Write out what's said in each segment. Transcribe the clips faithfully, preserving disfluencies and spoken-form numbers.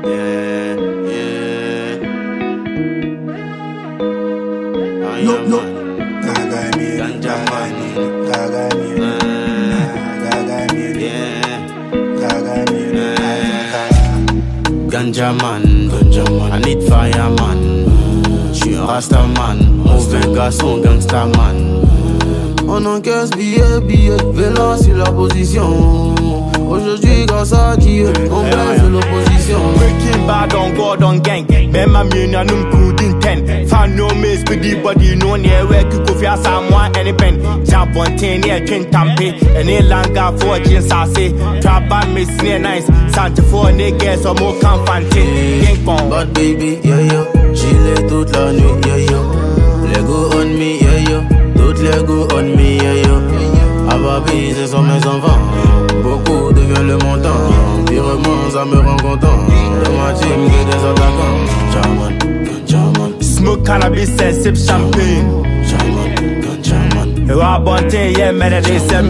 Yeah, yeah. No, no. Ganja man. Ganja man, ganja man. I need fire man. She a rasta man. Mauvais garçon, gangsta man. On encaisse billet, billet. Vélo sur la position. Aujourd'hui, grâce à Dieu, on gagne sur l'opposition. Breaking bad on God on gang. Même à mieux, n'a nous coudin ten. Fan no miss, but the body no near where you could feel someone any pen. Jump on ten near King Tampe. And a langa for jeans, I say. Trap and miss near nice. Santa for niggas or more confronting. King Kong. But baby, yeah, yo. Chile toute la nuit, yeah, yo. Lego on me, yeah, yo. Toute Lego on me, yeah, yo. Ababi, ce sont mes enfants. Beaucoup devient le montant. Virement, ça me rend content. Dans ma team, que des attaquants. Jaman, Jaman. Smoke cannabis and sip champagne. Jaman, Jaman. Rabonte, yeah, man, they sem.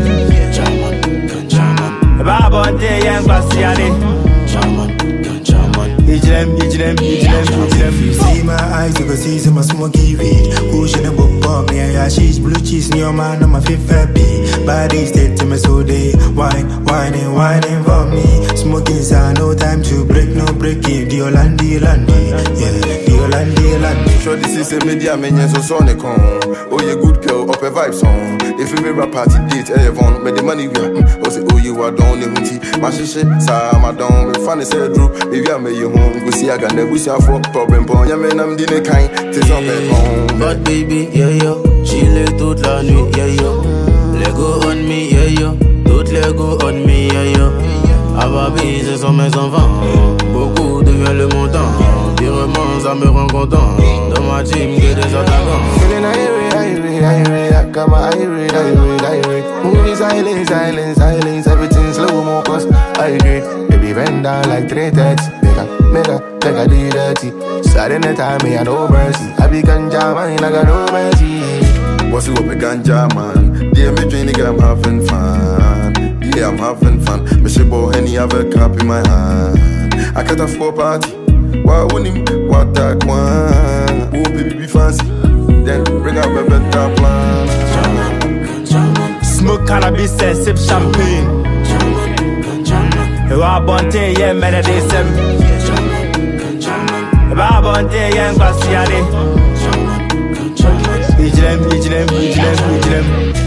Jaman, Jaman. Rabonte, yeah, Bastiani. Jaman, Jaman. Ijlem, Ijlem, Ijlem, Ijlem. You see my eyes, you can see some smoky weed. Pushing a book up, me and yeah, she's blue cheese in your man, I'm a fifth happy. Body state to me so they wine, whining, whining for me. Smoking sound, no time to break, no breaking. The Olandi, Landi, yeah, the Olandi, Landi. Sure, this is a media minion, so sonic on. Oh, you good girl, up a vibe song. If you be rap party date, everyone, make the money we are. Oh, say, oh, you are down the hunty. My shit, sa, my down, we funny say, Drew, maybe I make you home. Go see, I got never see a fuck problem, but yeah, man, I'm the kind, tis up at home. But baby, yeah, yo. Chile toute la nuit, yeah, yo. Lego on me, yeah, yo. Toute Lego on me, yeah, yo. Ababi, ce sont mes enfants. Beaucoup devient le montant. Virement, ça me rend content. Dans ma team, que des attaquants. Feeling irate, irate, irate. Got my irate, irate, irate. Moving silence, silence, silence. Everything slow mo, cause I agree. Baby, bend down like three thirty. Mega, mega, like I did dirty. Starting the time, me, I no mercy. I be ganja man, I got no mercy. What's it up a ganja man? Yeah, me drink nigga, I'm having fun. Yeah, I'm having fun. Me ship out any other cup in my hand. I can't afford party. Why wouldn't him? What that one? Oh, baby, be fancy. Then bring up a better plan. Smoke cannabis and sip champagne. Rabonte, yeah, man, they sem. Rabonte, yeah, Bastiani. Ijlem, Ijlem, Ijlem, Ijlem.